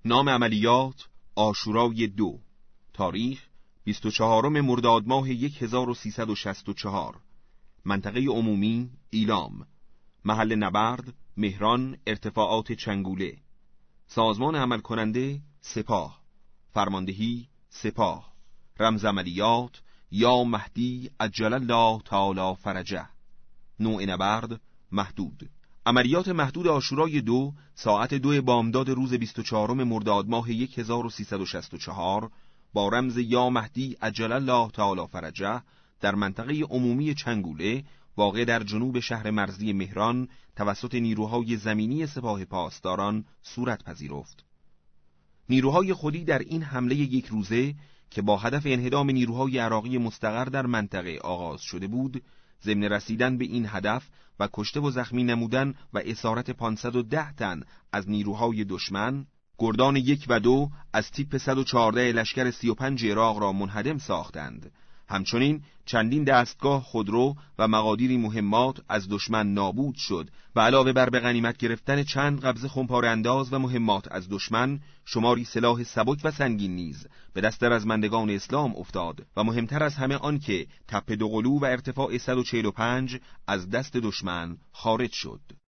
نام عملیات عاشورای 2. تاریخ 24 مرداد ماه 1364. منطقه عمومی ایلام. محل نبرد مهران، ارتفاعات چنگوله. سازمان عمل کننده سپاه. فرماندهی سپاه. رمز عملیات یا مهدی عجل الله تعالی فرجه. نوع نبرد محدود. عملیات محدود عاشورای 2 ساعت 2 بامداد روز 24 مرداد ماه 1364 با رمز یا مهدی عجل الله تعالی فرجه در منطقه عمومی چنگوله واقع در جنوب شهر مرزی مهران توسط نیروهای زمینی سپاه پاسداران صورت پذیرفت. نیروهای خودی در این حمله یک روزه که با هدف انهدام نیروهای عراقی مستقر در منطقه آغاز شده بود، ضمن رسیدن به این هدف و کشته و زخمی نمودن و اسارت 510 تن از نیروهای دشمن، گردان 1 و 2 از تیپ 114 لشکر 35 عراق را منهدم ساختند. همچنین چندین دستگاه خودرو و مقادیری مهمات از دشمن نابود شد و علاوه بر به غنیمت گرفتن چند قبضه خمپاره انداز و مهمات از دشمن، شماری سلاح سبک و سنگین نیز به دست رزمندگان اسلام افتاد و مهمتر از همه آن که تپه دوقلو و ارتفاع 145 از دست دشمن خارج شد.